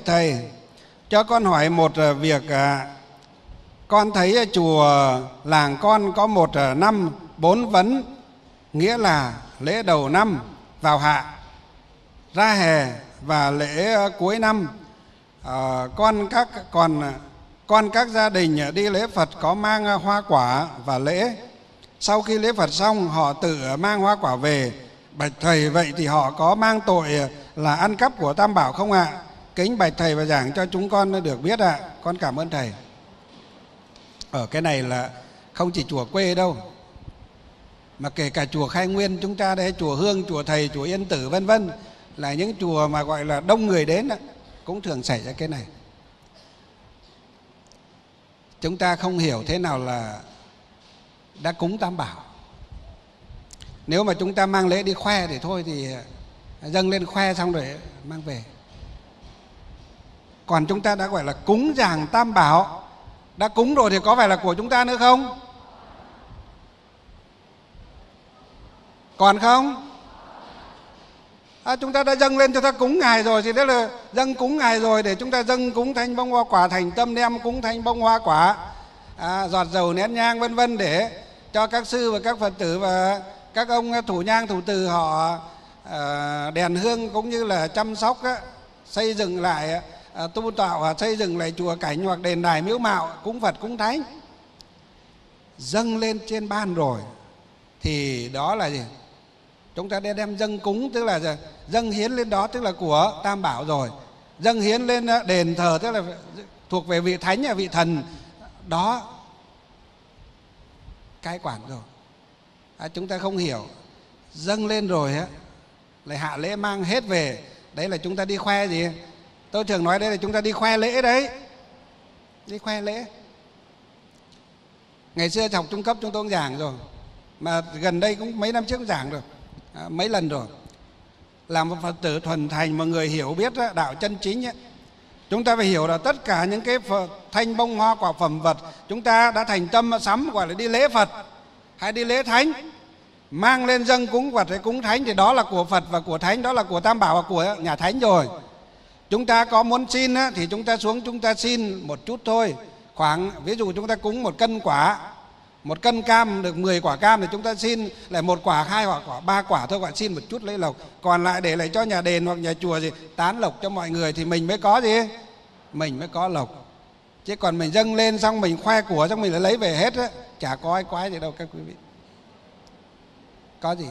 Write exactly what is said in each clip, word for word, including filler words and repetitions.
thầy, cho con hỏi một việc ạ. Con thấy chùa làng con có một năm bốn vấn, nghĩa là lễ đầu năm vào hạ, ra hè và lễ cuối năm. À, con các còn con các gia đình đi lễ Phật có mang hoa quả và lễ. Sau khi lễ Phật xong họ tự mang hoa quả về. Bạch thầy, vậy thì họ có mang tội là ăn cắp của Tam Bảo không ạ? Kính bạch thầy và giảng cho chúng con được biết ạ. Con cảm ơn thầy. Ở cái này là không chỉ chùa quê đâu, mà kể cả chùa Khai Nguyên chúng ta đây, chùa Hương, chùa Thầy, chùa Yên Tử vân vân, là những chùa mà gọi là đông người đến cũng thường xảy ra cái này. Chúng ta không hiểu thế nào là đã cúng Tam Bảo. Nếu mà chúng ta mang lễ đi khoe thì thôi, thì dâng lên khoe xong rồi mang về. Còn chúng ta đã gọi là cúng dường Tam Bảo, đã cúng rồi thì có phải là của chúng ta nữa không? Còn không? À, chúng ta đã dâng lên cho ta cúng Ngài rồi, thì đấy là dâng cúng Ngài rồi, để chúng ta dâng cúng thanh bông hoa quả, thành tâm đem cúng thanh bông hoa quả, à, giọt dầu nén nhang vân vân, để cho các sư và các Phật tử và các ông thủ nhang thủ từ họ à, đèn hương cũng như là chăm sóc á, xây dựng lại à, tu tạo, xây dựng lại chùa cảnh hoặc đền đài miếu mạo, cúng Phật cúng Thánh. Dâng lên trên ban rồi thì đó là gì? Chúng ta đem dâng cúng, tức là dâng hiến lên đó, tức là của Tam Bảo rồi. Dâng hiến lên đền thờ, tức là thuộc về vị thánh, vị thần đó, cai quản rồi. À, chúng ta không hiểu, dâng lên rồi á, lại hạ lễ mang hết về, đấy là chúng ta đi khoe gì? Tôi thường nói đấy là chúng ta đi khoe lễ đấy, đi khoe lễ. Ngày xưa học trung cấp chúng tôi cũng giảng rồi, mà gần đây cũng mấy năm trước cũng giảng rồi, à, mấy lần rồi. Làm một Phật tử thuần thành mà người hiểu biết đạo chân chính ấy, chúng ta phải hiểu là tất cả những cái thanh bông hoa quả phẩm vật chúng ta đã thành tâm sắm, gọi là đi lễ Phật hay đi lễ Thánh, mang lên dâng cúng Phật hay cúng Thánh, thì đó là của Phật và của Thánh, đó là của Tam Bảo và của nhà Thánh rồi. Chúng ta có muốn xin á, thì chúng ta xuống chúng ta xin một chút thôi, khoảng ví dụ chúng ta cúng một cân quả, một cân cam được mười quả cam, thì chúng ta xin lại một quả, hai quả, quả ba quả thôi, gọi xin một chút lấy lộc, còn lại để lại cho nhà đền hoặc nhà chùa gì tán lộc cho mọi người, thì mình mới có gì, mình mới có lộc. Chứ còn mình dâng lên xong mình khoe của xong mình lại lấy về hết á, chả có ai quái gì đâu các quý vị. Có gì?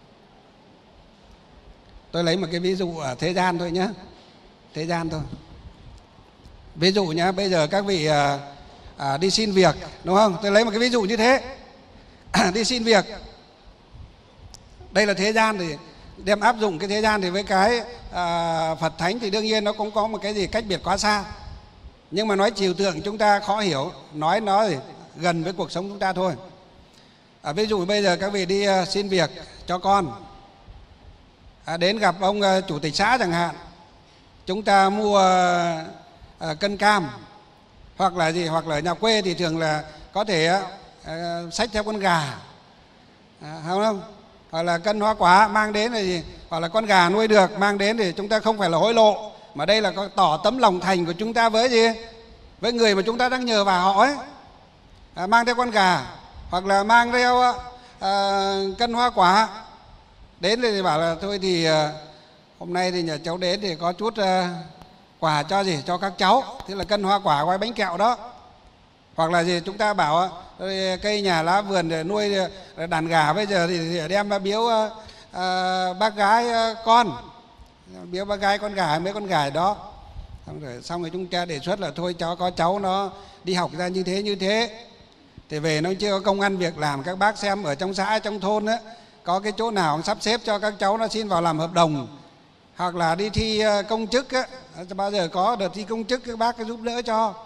Tôi lấy một cái ví dụ ở thế gian thôi nhé, thế gian thôi. Ví dụ nhá, bây giờ các vị à, à, đi xin việc, đúng không? Tôi lấy một cái ví dụ như thế. Đi xin việc, đây là thế gian, thì đem áp dụng cái thế gian thì với cái à, Phật Thánh thì đương nhiên nó cũng có một cái gì cách biệt quá xa. Nhưng mà nói trừu tượng chúng ta khó hiểu, nói nó thì gần với cuộc sống chúng ta thôi. À, ví dụ bây giờ các vị đi uh, xin việc cho con, à, đến gặp ông uh, chủ tịch xã chẳng hạn, chúng ta mua uh, uh, cân cam, hoặc là gì, hoặc là ở nhà quê thì thường là có thể uh, xách theo con gà, à, không không? Hoặc là cân hoa quả mang đến là gì, hoặc là con gà nuôi được mang đến, thì chúng ta không phải là hối lộ, mà đây là có tỏ tấm lòng thành của chúng ta với gì, với người mà chúng ta đang nhờ vào họ ấy. À, mang theo con gà hoặc là mang theo à, cân hoa quả đến thì bảo là thôi thì à, hôm nay thì nhà cháu đến thì có chút à, quà cho gì cho các cháu, thế là cân hoa quả, gói bánh kẹo đó. Hoặc là gì chúng ta bảo cây nhà lá vườn để nuôi đàn gà, bây giờ thì đem biếu à, bác gái con, biếu bác gái con gà, mấy con gà đó. Xong rồi, xong rồi chúng ta đề xuất là thôi cháu có cháu nó đi học ra như thế như thế, thì về nó chưa có công ăn việc làm, các bác xem ở trong xã trong thôn á, có cái chỗ nào sắp xếp cho các cháu nó xin vào làm hợp đồng, hoặc là đi thi công chức á, bao giờ có đợt thi công chức các bác cứ giúp đỡ cho.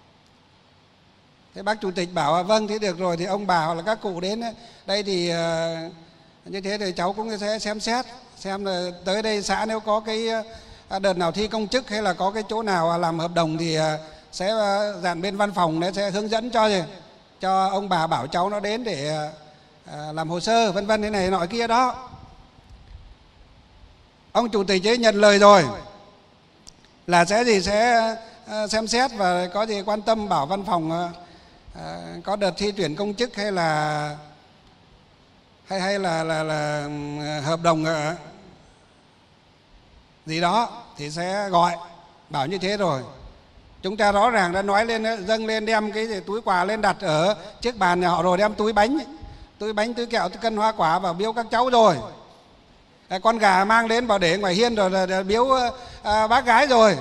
Thế bác chủ tịch bảo vâng thế được rồi, thì ông bà hoặc là các cụ đến đây thì uh, như thế thì cháu cũng sẽ xem xét xem là tới đây xã nếu có cái uh, đợt nào thi công chức hay là có cái chỗ nào làm hợp đồng thì uh, sẽ uh, dàn bên văn phòng nó sẽ hướng dẫn cho gì, cho ông bà bảo cháu nó đến để uh, làm hồ sơ vân vân thế này nọ kia đó. Ông chủ tịch ấy nhận lời rồi, là sẽ gì, sẽ uh, xem xét và có gì quan tâm bảo văn phòng uh, uh, có đợt thi tuyển công chức hay là hay hay là là, là hợp đồng uh, gì đó thì sẽ gọi bảo như thế. Rồi chúng ta rõ ràng đã nói lên, dâng lên, đem cái gì, túi quà lên đặt ở trước bàn nhà họ, rồi đem túi bánh túi bánh túi kẹo, túi cân hoa quả vào biếu các cháu rồi. À, con gà mang đến vào để ngoài hiên rồi là biếu à, bác gái rồi.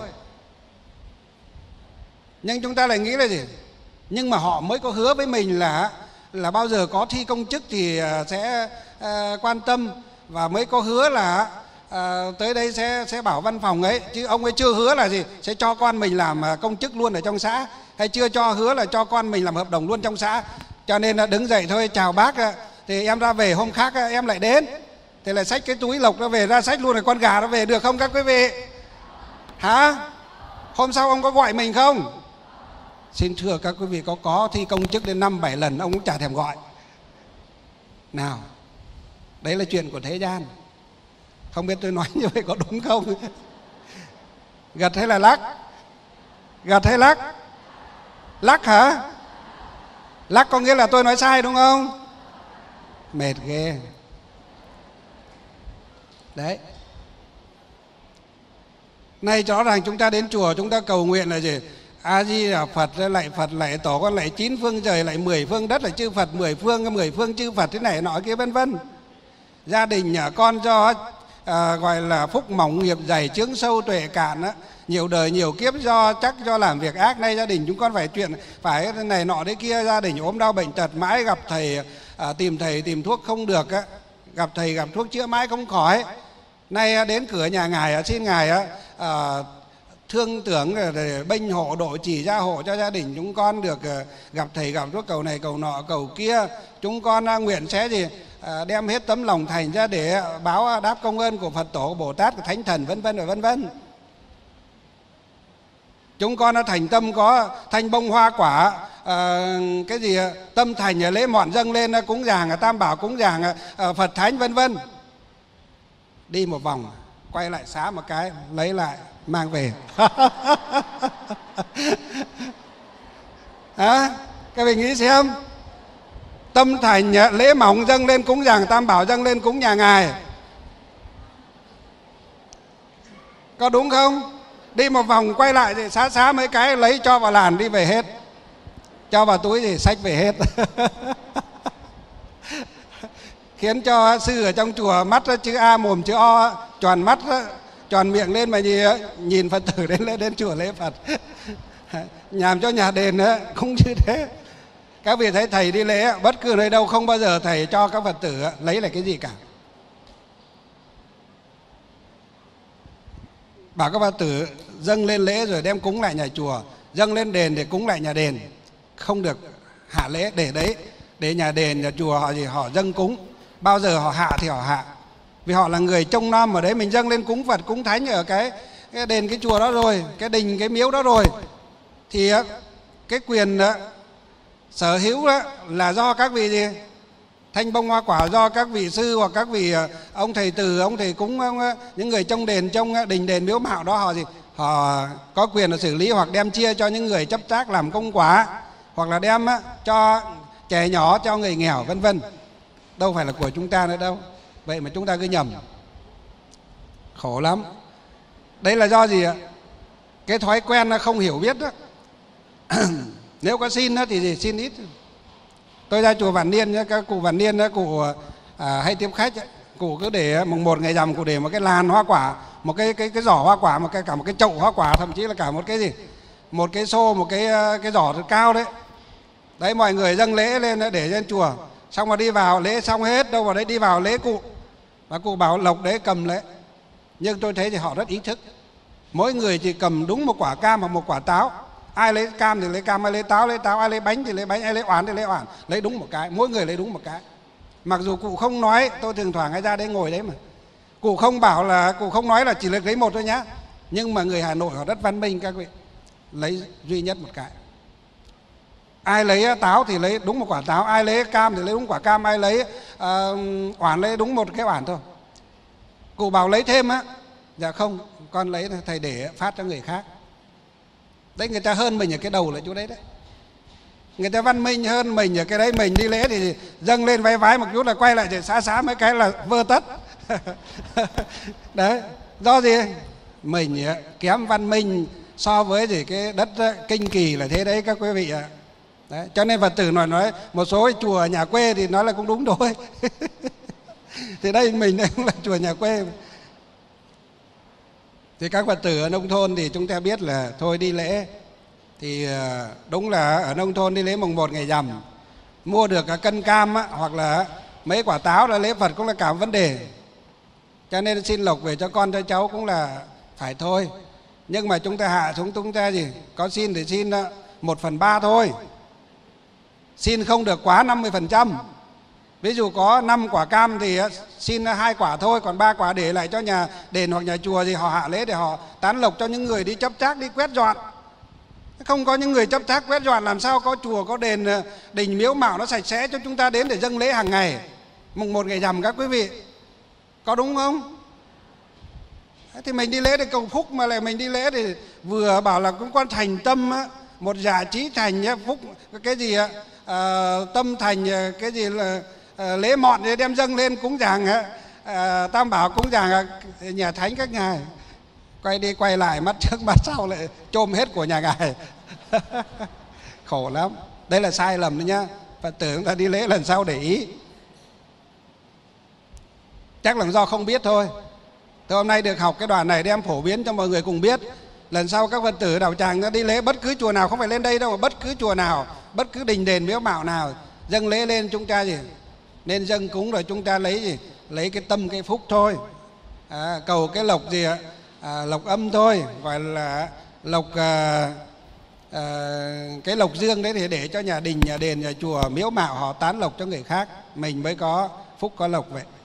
Nhưng chúng ta lại nghĩ là gì? Nhưng mà họ mới có hứa với mình là là bao giờ có thi công chức thì sẽ à, quan tâm, và mới có hứa là à, tới đây sẽ sẽ bảo văn phòng ấy, chứ ông ấy chưa hứa là gì sẽ cho con mình làm công chức luôn ở trong xã, hay chưa cho hứa là cho con mình làm hợp đồng luôn trong xã. Cho nên là đứng dậy thôi, chào bác thì em ra về, hôm khác em lại đến thì lại xách cái túi lộc nó về, ra xách luôn rồi con gà nó về, được không các quý vị? Hả? Hôm sau ông có gọi mình không? Xin thưa các quý vị, có có thi công chức đến năm bảy lần ông cũng chả thèm gọi. Nào, đấy là chuyện của thế gian. Không biết tôi nói như vậy có đúng không? Gật hay là lắc? Gật hay lắc? Lắc hả? Lắc có nghĩa là tôi nói sai đúng không? Mệt ghê. Đấy. Nay rõ ràng chúng ta đến chùa chúng ta cầu nguyện là gì? A Di Đà Phật, lạy Phật, lạy Tổ, con lạy chín phương trời, lạy mười phương đất, là chư Phật mười phương, mười phương chư Phật thế này nọ kia vân vân. Gia đình nhà con cho à, gọi là phúc mỏng nghiệp dày, chướng sâu tuệ cạn á, nhiều đời nhiều kiếp do chắc do làm việc ác. Nay gia đình chúng con phải chuyện phải này nọ đấy kia, gia đình ốm đau bệnh tật, mãi gặp thầy à, tìm thầy tìm thuốc không được á, gặp thầy gặp thuốc chữa mãi không khỏi. Nay đến cửa nhà ngài xin ngài à, thương tưởng để bênh hộ độ trì gia hộ cho gia đình chúng con được gặp thầy gặp thuốc, cầu này cầu nọ cầu kia. Chúng con nguyện sẽ gì à, đem hết tấm lòng thành ra để báo đáp công ơn của Phật tổ, Bồ Tát, của Thánh Thần vân vân và vân vân. Chúng con đã thành tâm có thanh bông hoa quả à, cái gì tâm thành lễ mọn dâng lên cúng dường tam bảo, cúng dường à, Phật Thánh vân vân. Đi một vòng quay lại xá một cái, lấy lại mang về. À, các vị nghĩ xem, tâm thành lễ mỏng dâng lên cúng dường tam bảo, dâng lên cúng nhà ngài, có đúng không? Đi một vòng quay lại thì xá xá mấy cái, lấy cho vào làn đi về hết, cho vào túi thì xách về hết. Khiến cho sư ở trong chùa mắt chữ A mồm chữ O, tròn mắt tròn miệng lên mà nhìn, nhìn Phật tử đến đến chùa lễ Phật. Làm cho nhà đền cũng như thế. Các vị thấy thầy đi lễ bất cứ nơi đâu không bao giờ thầy cho các Phật tử lấy lại cái gì cả. Bảo các Phật tử dâng lên lễ rồi đem cúng lại nhà chùa, dâng lên đền để cúng lại nhà đền, không được hạ lễ để đấy, để nhà đền nhà chùa họ gì họ dâng cúng. Bao giờ họ hạ thì họ hạ, vì họ là người trông nom ở đấy. Mình dâng lên cúng Phật cúng Thánh ở cái, cái đền cái chùa đó rồi, cái đình cái miếu đó rồi, thì cái quyền đó, sở hữu đó là do các vị gì thanh bông hoa quả, do các vị sư hoặc các vị ông thầy từ, ông thầy cúng, ông, những người trong đền trong đình đền miếu mạo đó, họ gì họ có quyền là xử lý hoặc đem chia cho những người chấp tác làm công quả, hoặc là đem cho trẻ nhỏ, cho người nghèo vân vân. Đâu phải là của chúng ta nữa đâu. Vậy mà chúng ta cứ nhầm, khổ lắm. Đấy là do gì ạ? Cái thói quen không hiểu biết đó. Nếu có xin thì gì xin ít. Tôi ra chùa Vạn Niên, các cụ Vạn Niên cụ à, hay tiếp khách, cụ cứ để mùng một ngày rằm cụ để một cái làn hoa quả, một cái cái cái giỏ hoa quả, một cái cả một cái chậu hoa quả, thậm chí là cả một cái gì, một cái xô, một cái cái giỏ thật cao đấy. Đấy, mọi người dâng lễ lên để lên chùa, xong rồi đi vào lễ xong hết, đâu vào đấy đi vào lễ cụ, và cụ bảo lộc đấy cầm lễ. Nhưng tôi thấy thì họ rất ý thức, mỗi người chỉ cầm đúng một quả cam hoặc một quả táo. Ai lấy cam thì lấy cam, ai lấy táo lấy táo, ai lấy bánh thì lấy bánh, ai lấy oản thì lấy oản, lấy đúng một cái, mỗi người lấy đúng một cái. Mặc dù cụ không nói, tôi thường thoảng hay ra đấy ngồi đấy mà, cụ không bảo là, cụ không nói là chỉ lấy một thôi nhá, nhưng mà người Hà Nội họ rất văn minh các vị, lấy duy nhất một cái. Ai lấy táo thì lấy đúng một quả táo, ai lấy cam thì lấy đúng quả cam, ai lấy uh, oản lấy đúng một cái oản thôi. Cụ bảo lấy thêm á, dạ không, con lấy thầy để phát cho người khác. Đấy, người ta hơn mình ở cái đầu là chỗ đấy đấy. Người ta văn minh hơn mình ở cái đấy, mình đi lễ thì dâng lên vái vái một chút là quay lại để xá xá mấy cái là vơ tất. Đấy, do gì? Mình kém văn minh so với gì cái đất Kinh Kỳ là thế đấy các quý vị ạ. Đấy, cho nên Phật tử nói nói một số chùa ở nhà quê thì nói là cũng đúng thôi. Thì đây mình đây cũng là chùa nhà quê. Thì các Phật tử ở nông thôn thì chúng ta biết là thôi đi lễ thì đúng là ở nông thôn đi lễ mùng một ngày rằm mua được cả cân cam á, hoặc là mấy quả táo là lễ Phật cũng là cả vấn đề. Cho nên xin lộc về cho con cho cháu cũng là phải thôi. Nhưng mà chúng ta hạ xuống, chúng ta gì có xin thì xin một phần ba thôi, xin không được quá năm mươi phần trăm. Ví dụ có năm quả cam thì xin hai quả thôi, còn ba quả để lại cho nhà đền hoặc nhà chùa gì họ hạ lễ để họ tán lộc cho những người đi chấp trác, đi quét dọn. Không có những người chấp trác quét dọn làm sao có chùa, có đền, đình miếu mạo nó sạch sẽ cho chúng ta đến để dâng lễ hàng ngày mùng một ngày rằm các quý vị. Có đúng không? Thì mình đi lễ để cầu phúc, mà lại mình đi lễ thì vừa bảo là cũng có thành tâm á, một dạ trí thành á, phúc cái gì á, à, tâm thành cái gì là à, lễ mọn để đem dâng lên cúng dường à, tam bảo cúng dường nhà thánh các ngài. Quay đi quay lại mắt trước mắt sau lại chôm hết của nhà ngài. Khổ lắm. Đây là sai lầm đấy nhá. Phật tử chúng ta đi lễ lần sau để ý. Chắc là do không biết thôi. Tôi hôm nay được học cái đoạn này đem phổ biến cho mọi người cùng biết. Lần sau các Phật tử đạo tràng đi lễ bất cứ chùa nào, không phải lên đây đâu, mà bất cứ chùa nào, bất cứ đình đền miếu mạo nào, dâng lễ lên chúng ta gì nên dâng cúng rồi chúng ta lấy gì lấy cái tâm cái phúc thôi, à, cầu cái lộc gì ạ, à, lộc âm thôi, gọi là lộc à, à, cái lộc dương đấy thì để cho nhà đình nhà đền nhà chùa miếu mạo họ tán lộc cho người khác, mình mới có phúc có lộc vậy.